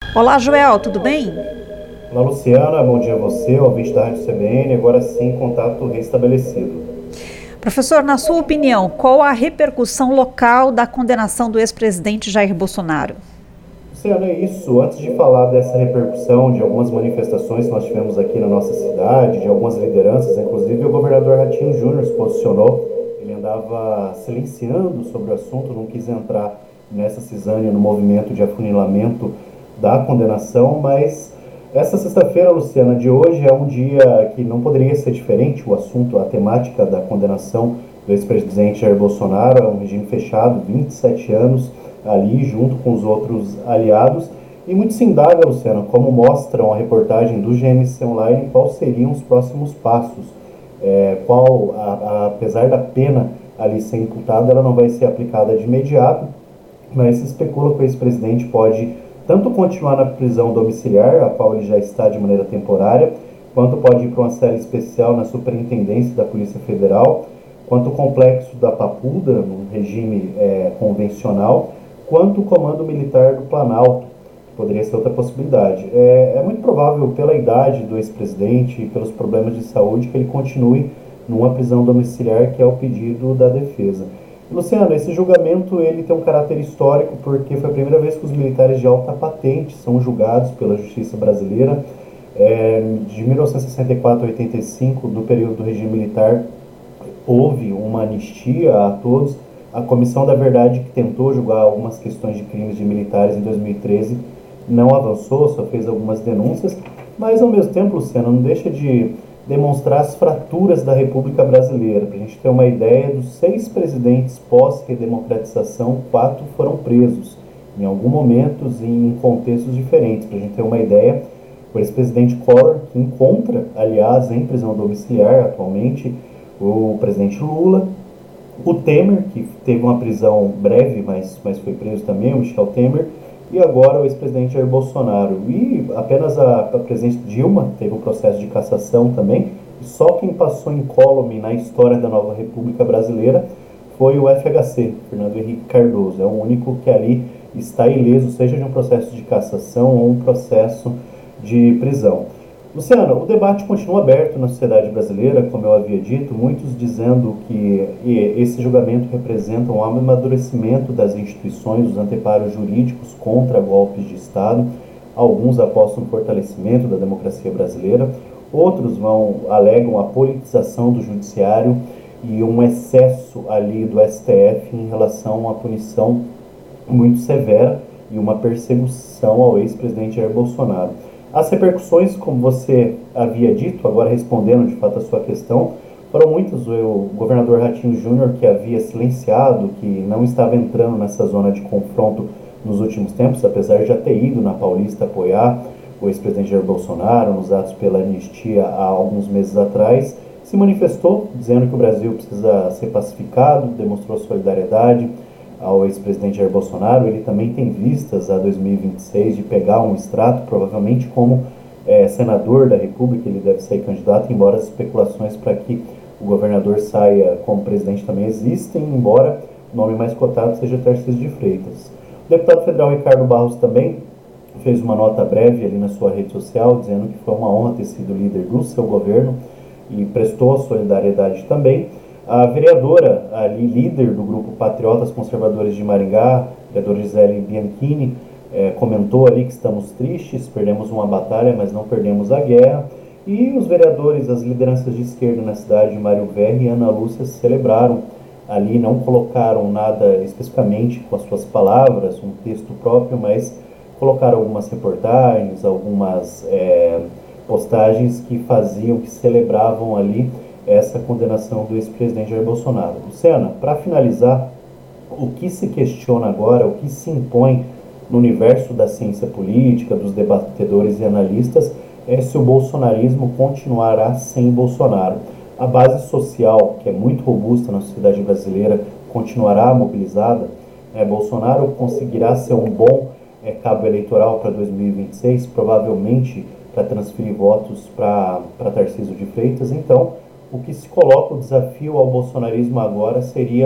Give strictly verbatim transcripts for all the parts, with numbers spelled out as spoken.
Olá, Joel, tudo bem? Olá, Luciana, bom dia a você, ouvinte da Rádio C B N, agora sim, contato restabelecido. Professor, na sua opinião, qual a repercussão local da condenação do ex-presidente Jair Bolsonaro? Luciana, é isso. Antes de falar dessa repercussão de algumas manifestações que nós tivemos aqui na nossa cidade, de algumas lideranças, inclusive o governador Ratinho Júnior se posicionou, ele andava silenciando sobre o assunto, não quis entrar nessa cisânia, no movimento de afunilamento da condenação, mas essa sexta-feira, Luciana, de hoje é um dia que não poderia ser diferente. O assunto, a temática da condenação do ex-presidente Jair Bolsonaro é um regime fechado, vinte e sete anos ali, junto com os outros aliados. E muito se indaga, Luciana, como mostram a reportagem do G M C Online, quais seriam os próximos passos. É, qual, a, a, apesar da pena ali ser imputada, ela não vai ser aplicada de imediato, mas se especula que o ex-presidente pode tanto continuar na prisão domiciliar, a qual ele já está de maneira temporária, quanto pode ir para uma cela especial na Superintendência da Polícia Federal, quanto o complexo da Papuda, num regime é, convencional, quanto o Comando Militar do Planalto, que poderia ser outra possibilidade. É, é muito provável, pela idade do ex-presidente e pelos problemas de saúde, que ele continue numa prisão domiciliar, que é o pedido da defesa. Luciano, esse julgamento ele tem um caráter histórico porque foi a primeira vez que os militares de alta patente são julgados pela justiça brasileira. É, de mil novecentos e sessenta e quatro a oitenta e cinco, do período do regime militar, houve uma anistia a todos. A Comissão da Verdade, que tentou julgar algumas questões de crimes de militares em dois mil e treze, não avançou, só fez algumas denúncias, mas ao mesmo tempo, Luciano, não deixa de demonstrar as fraturas da República Brasileira. Para a gente ter uma ideia, dos seis presidentes pós-redemocratização, quatro foram presos, em alguns momentos e em contextos diferentes. Para a gente ter uma ideia, o ex-presidente Collor, que encontra, aliás, em prisão domiciliar atualmente, o presidente Lula, o Temer, que teve uma prisão breve, mas, mas foi preso também, o Michel Temer, e agora o ex-presidente Jair Bolsonaro. E apenas a, a presidente Dilma teve um processo de cassação também, e só quem passou incólume na história da nova República Brasileira foi o F H C, Fernando Henrique Cardoso. É o único que ali está ileso, seja de um processo de cassação ou um processo de prisão. Luciano, o debate continua aberto na sociedade brasileira, como eu havia dito, muitos dizendo que esse julgamento representa um amadurecimento das instituições, dos anteparos jurídicos contra golpes de Estado. Alguns apostam no fortalecimento da democracia brasileira, outros vão alegam a politização do judiciário e um excesso ali do S T F em relação a uma punição muito severa e uma perseguição ao ex-presidente Jair Bolsonaro. As repercussões, como você havia dito, agora respondendo de fato a sua questão, foram muitas. O governador Ratinho Júnior, que havia silenciado, que não estava entrando nessa zona de confronto nos últimos tempos, apesar de já ter ido na Paulista apoiar o ex-presidente Jair Bolsonaro nos atos pela anistia há alguns meses atrás, se manifestou dizendo que o Brasil precisa ser pacificado, demonstrou solidariedade ao ex-presidente Jair Bolsonaro. Ele também tem vistas a dois mil e vinte e seis de pegar um extrato, provavelmente como é, senador da República, ele deve sair candidato, embora as especulações para que o governador saia como presidente também existem, embora o nome mais cotado seja Tarcísio de Freitas. O deputado federal Ricardo Barros também fez uma nota breve ali na sua rede social, dizendo que foi uma honra ter sido líder do seu governo e prestou a solidariedade também. A vereadora, ali, líder do grupo Patriotas Conservadores de Maringá, a vereadora Gisele Bianchini, eh, comentou ali que estamos tristes, perdemos uma batalha, mas não perdemos a guerra. E os vereadores, as lideranças de esquerda na cidade, Mário Verri e Ana Lúcia, celebraram ali, não colocaram nada especificamente com as suas palavras, um texto próprio, mas colocaram algumas reportagens, algumas eh, postagens que faziam, que celebravam ali essa condenação do ex-presidente Jair Bolsonaro. Luciana, para finalizar, o que se questiona agora, o que se impõe no universo da ciência política, dos debatedores e analistas, é se o bolsonarismo continuará sem Bolsonaro. A base social, que é muito robusta na sociedade brasileira, continuará mobilizada. É, Bolsonaro conseguirá ser um bom é, cabo eleitoral para dois mil e vinte e seis, provavelmente para transferir votos para Tarcísio de Freitas. Então, o que se coloca, o desafio ao bolsonarismo agora seria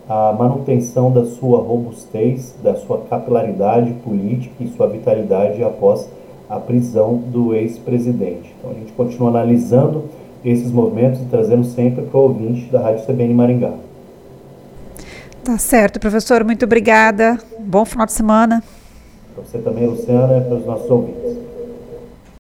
a manutenção da sua robustez, da sua capilaridade política e sua vitalidade após a prisão do ex-presidente. Então a gente continua analisando esses movimentos e trazendo sempre para o ouvinte da Rádio C B N Maringá. Tá certo, professor, muito obrigada. Bom final de semana. Para você também, Luciana, e para os nossos ouvintes.